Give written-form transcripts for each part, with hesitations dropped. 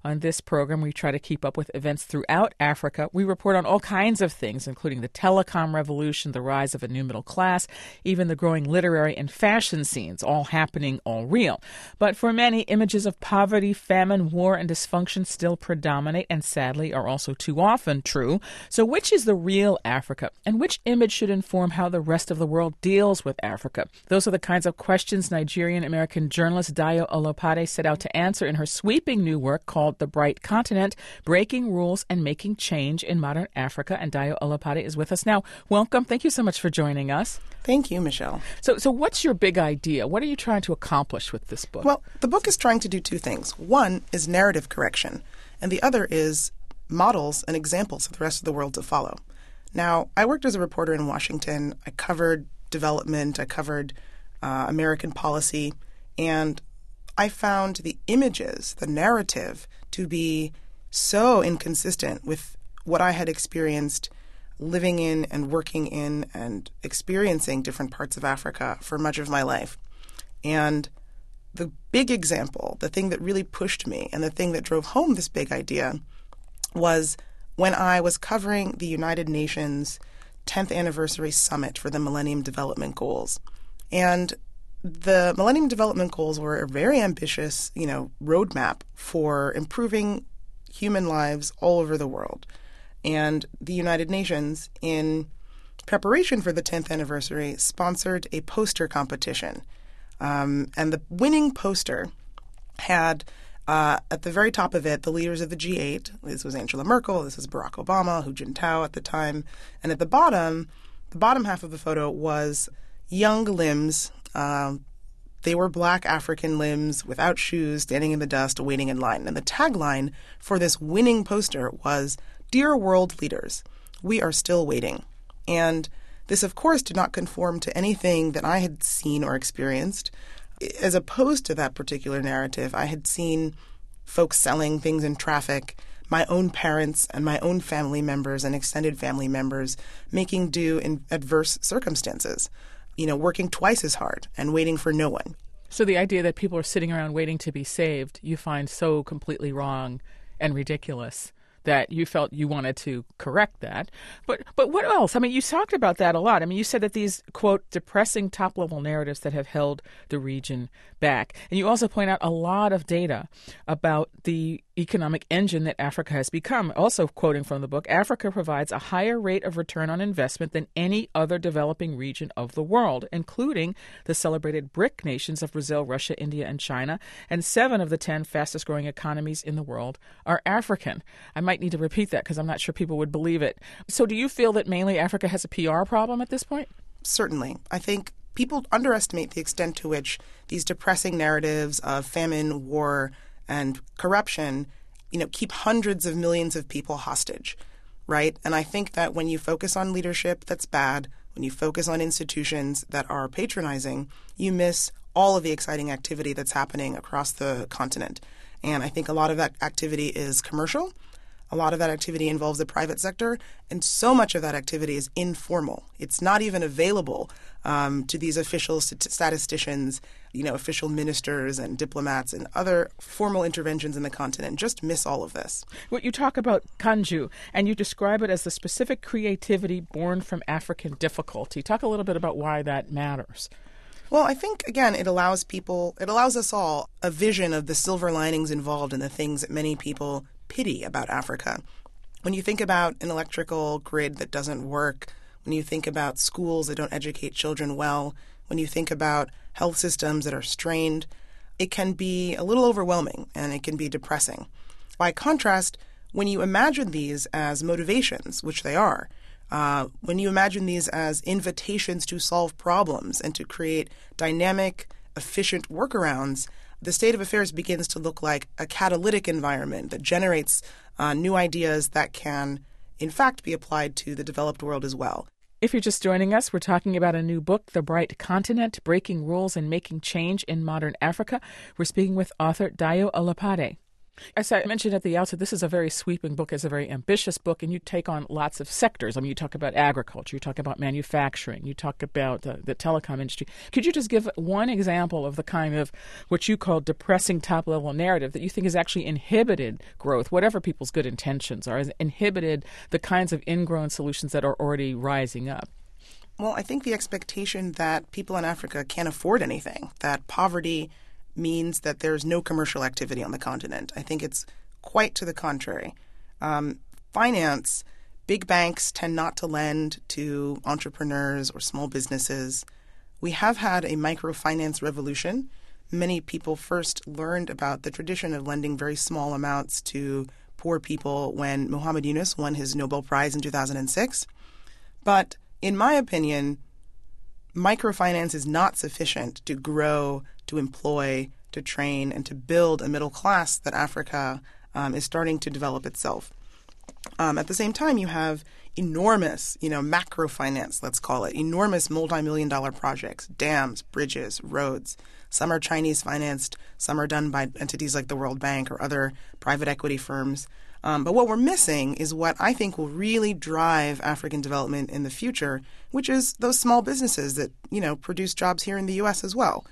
On this program, we try to keep up with events throughout Africa. We report on all kinds of things, including the telecom revolution, the rise of a new middle class, even the growing literary and fashion scenes, all happening, all real. But for many, images of poverty, famine, war, and dysfunction still predominate and sadly are also too often true. So which is the real Africa, and which image should inform how the rest of the world deals with Africa? Those are the kinds of questions Nigerian-American journalist Dayo Olopade set out to answer in her sweeping new work called The Bright Continent, Breaking Rules and Making Change in Modern Africa. And Dayo Olopade is with us now. Welcome. Thank you so much for joining us. Thank you, Michelle. So what's your big idea? What are you trying to accomplish with this book? Well, the book is trying to do two things. One is narrative correction, and the other is models and examples for the rest of the world to follow. Now, I worked as a reporter in Washington. I covered development. I covered American policy. And I found the images, the narrative, to be so inconsistent with what I had experienced living in and working in and experiencing different parts of Africa for much of my life. And the big example, the thing that really pushed me and the thing that drove home this big idea was when I was covering the United Nations 10th anniversary summit for the Millennium Development Goals. And the Millennium Development Goals were a very ambitious, roadmap for improving human lives all over the world. And the United Nations, in preparation for the 10th anniversary, sponsored a poster competition. And the winning poster had, at the very top of it, the leaders of the G8. This was Angela Merkel, this was Barack Obama, Hu Jintao at the time. And at the bottom half of the photo was young limbs. They were black African limbs without shoes, standing in the dust, waiting in line. And the tagline for this winning poster was, "Dear world leaders, we are still waiting." And this, of course, did not conform to anything that I had seen or experienced. As opposed to that particular narrative, I had seen folks selling things in traffic, my own parents and my own family members and extended family members making do in adverse circumstances, working twice as hard and waiting for no one. So the idea that people are sitting around waiting to be saved, you find so completely wrong and ridiculous that you felt you wanted to correct that. But what else? I mean, you talked about that a lot. I mean, you said that these, quote, depressing top-level narratives that have held the region back. And you also point out a lot of data about the economic engine that Africa has become. Also quoting from the book, Africa provides a higher rate of return on investment than any other developing region of the world, including the celebrated BRIC nations of Brazil, Russia, India, and China. And 7 of the 10 fastest growing economies in the world are African. I might need to repeat that because I'm not sure people would believe it. So do you feel that mainly Africa has a PR problem at this point? Certainly. I think people underestimate the extent to which these depressing narratives of famine, war, and corruption, keep hundreds of millions of people hostage, right? And I think that when you focus on leadership that's bad, when you focus on institutions that are patronizing, you miss all of the exciting activity that's happening across the continent. And I think a lot of that activity is commercial. A lot of that activity involves the private sector, and so much of that activity is informal. It's not even available to these official statisticians, official ministers and diplomats and other formal interventions in the continent. Just miss all of this. Well, you talk about kanju, and you describe it as the specific creativity born from African difficulty. Talk a little bit about why that matters. Well, I think, again, it allows us all a vision of the silver linings involved in the things that many people pity about Africa. When you think about an electrical grid that doesn't work, when you think about schools that don't educate children well, when you think about health systems that are strained, it can be a little overwhelming and it can be depressing. By contrast, when you imagine these as motivations, which they are, when you imagine these as invitations to solve problems and to create dynamic, efficient workarounds, the state of affairs begins to look like a catalytic environment that generates new ideas that can, in fact, be applied to the developed world as well. If you're just joining us, we're talking about a new book, The Bright Continent, Breaking Rules and Making Change in Modern Africa. We're speaking with author Dayo Olopade. As I mentioned at the outset, this is a very sweeping book. It's a very ambitious book, and you take on lots of sectors. I mean, you talk about agriculture, you talk about manufacturing, you talk about the telecom industry. Could you just give one example of the kind of what you call depressing top-level narrative that you think has actually inhibited growth, whatever people's good intentions are, has inhibited the kinds of ingrown solutions that are already rising up? Well, I think the expectation that people in Africa can't afford anything, that poverty means that there's no commercial activity on the continent. I think it's quite to the contrary. Finance, big banks tend not to lend to entrepreneurs or small businesses. We have had a microfinance revolution. Many people first learned about the tradition of lending very small amounts to poor people when Muhammad Yunus won his Nobel Prize in 2006. But in my opinion, microfinance is not sufficient to grow, to employ, to train, and to build a middle class that Africa is starting to develop itself. At the same time, you have enormous, macro finance, let's call it, enormous multi-million-dollar projects, dams, bridges, roads. Some are Chinese financed, some are done by entities like the World Bank or other private equity firms. But what we're missing is what I think will really drive African development in the future, which is those small businesses that, produce jobs here in the U.S. as well.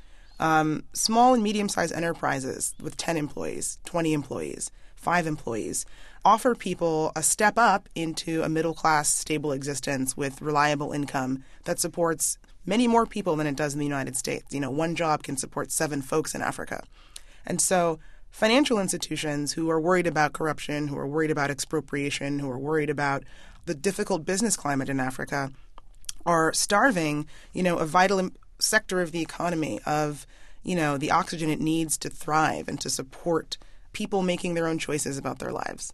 Small and medium-sized enterprises with 10 employees, 20 employees, 5 employees offer people a step up into a middle-class, stable existence with reliable income that supports many more people than it does in the United States. One job can support 7 folks in Africa. And so financial institutions who are worried about corruption, who are worried about expropriation, who are worried about the difficult business climate in Africa are starving, a vital sector of the economy, of, the oxygen it needs to thrive and to support people making their own choices about their lives.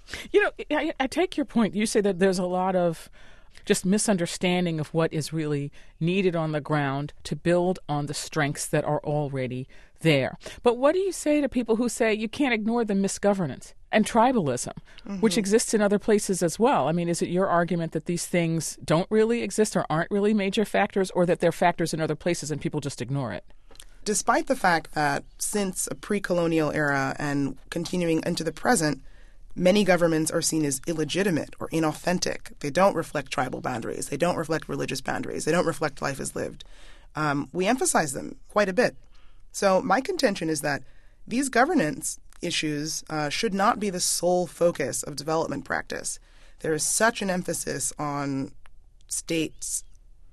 I take your point. You say that there's a lot of just misunderstanding of what is really needed on the ground to build on the strengths that are already there. But what do you say to people who say you can't ignore the misgovernance and tribalism, which exists in other places as well? I mean, is it your argument that these things don't really exist or aren't really major factors, or that they're factors in other places and people just ignore it? Despite the fact that since a pre-colonial era and continuing into the present, many governments are seen as illegitimate or inauthentic. They don't reflect tribal boundaries. They don't reflect religious boundaries. They don't reflect life as lived. We emphasize them quite a bit. So my contention is that these governance issues should not be the sole focus of development practice. There is such an emphasis on states,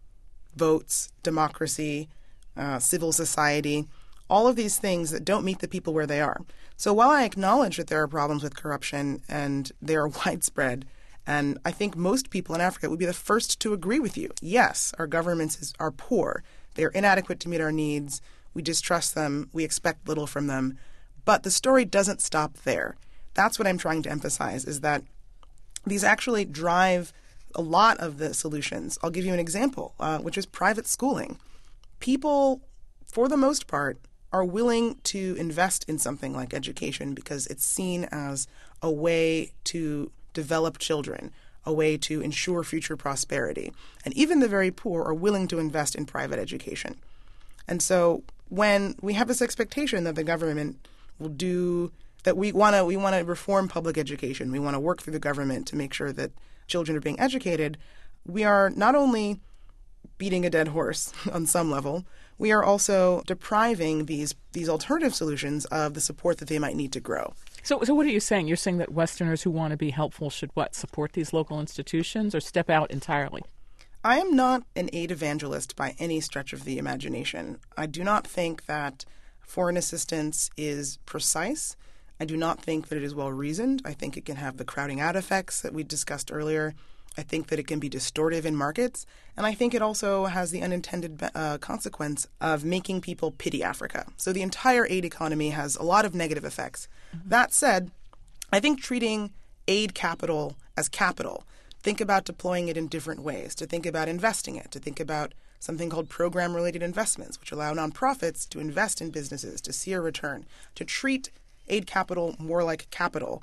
votes, democracy, civil society, all of these things that don't meet the people where they are. So while I acknowledge that there are problems with corruption and they are widespread, and I think most people in Africa would be the first to agree with you. Yes, our governments are poor. They are inadequate to meet our needs. We distrust them. We expect little from them. But the story doesn't stop there. That's what I'm trying to emphasize, is that these actually drive a lot of the solutions. I'll give you an example, which is private schooling. People, for the most part, are willing to invest in something like education because it's seen as a way to develop children, a way to ensure future prosperity. And even the very poor are willing to invest in private education. And so when we have this expectation that the government will do, that we want to reform public education, we want to work through the government to make sure that children are being educated, we are not only beating a dead horse on some level, we are also depriving these alternative solutions of the support that they might need to grow. So what are you saying? You're saying that Westerners who want to be helpful should support these local institutions or step out entirely? I am not an aid evangelist by any stretch of the imagination. I do not think that foreign assistance is precise. I do not think that it is well reasoned. I think it can have the crowding out effects that we discussed earlier. I think that it can be distortive in markets. And I think it also has the unintended consequence of making people pity Africa. So the entire aid economy has a lot of negative effects. That said, I think treating aid capital as capital, think about deploying it in different ways, to think about investing it, to think about something called program-related investments, which allow nonprofits to invest in businesses, to see a return, to treat aid capital more like capital,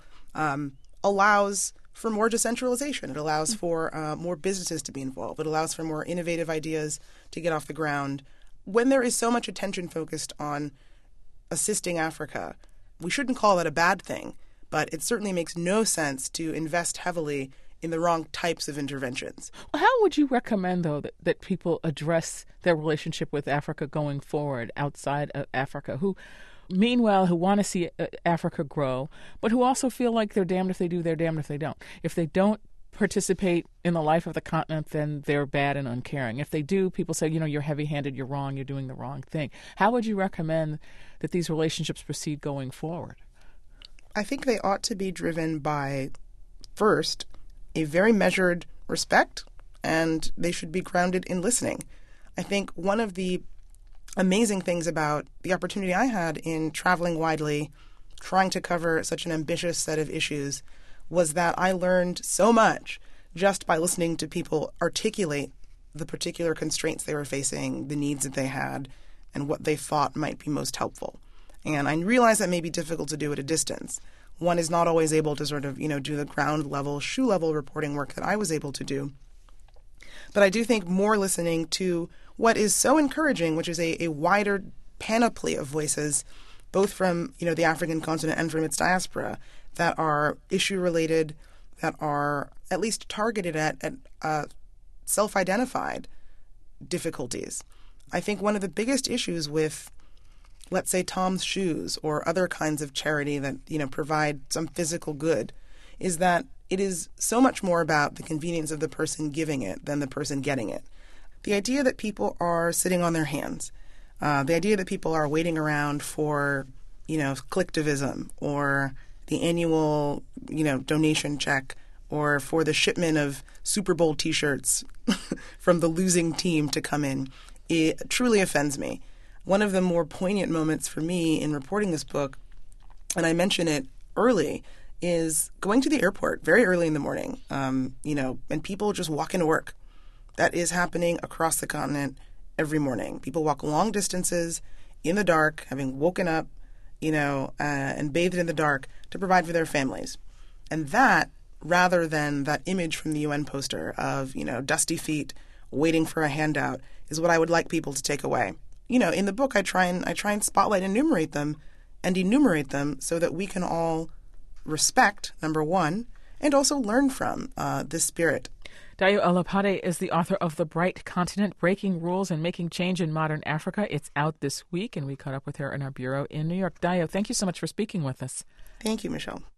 allows for more decentralization. It allows for more businesses to be involved. It allows for more innovative ideas to get off the ground. When there is so much attention focused on assisting Africa, we shouldn't call that a bad thing, but it certainly makes no sense to invest heavily in the wrong types of interventions. How would you recommend, though, that people address their relationship with Africa going forward outside of Africa, who want to see Africa grow, but who also feel like they're damned if they do, they're damned if they don't? If they don't participate in the life of the continent, then they're bad and uncaring. If they do, people say, you're heavy-handed, you're wrong, you're doing the wrong thing. How would you recommend that these relationships proceed going forward? I think they ought to be driven by, first, a very measured respect, and they should be grounded in listening. I think one of the amazing things about the opportunity I had in traveling widely, trying to cover such an ambitious set of issues, was that I learned so much just by listening to people articulate the particular constraints they were facing, the needs that they had, and what they thought might be most helpful. And I realize that may be difficult to do at a distance. One is not always able to sort of, do the ground level, shoe level reporting work that I was able to do. But I do think more listening to what is so encouraging, which is a wider panoply of voices, both from, the African continent and from its diaspora, that are issue-related, that are at least targeted at self-identified difficulties. I think one of the biggest issues with, let's say, Tom's Shoes or other kinds of charity that, provide some physical good, is that it is so much more about the convenience of the person giving it than the person getting it. The idea that people are sitting on their hands, the idea that people are waiting around for, collectivism or the annual, donation check, or for the shipment of Super Bowl T-shirts from the losing team to come in, it truly offends me. One of the more poignant moments for me in reporting this book, and I mention it early, is going to the airport very early in the morning, and people just walk into work. That is happening across the continent every morning. People walk long distances in the dark, having woken up, and bathed in the dark to provide for their families. And that, rather than that image from the UN poster of, dusty feet waiting for a handout, is what I would like people to take away. In the book, I try and spotlight and enumerate them so that we can all respect, number one, and also learn from this spirit. Dayo Olopade is the author of The Bright Continent, Breaking Rules and Making Change in Modern Africa. It's out this week, and we caught up with her in our bureau in New York. Dayo, thank you so much for speaking with us. Thank you, Michelle.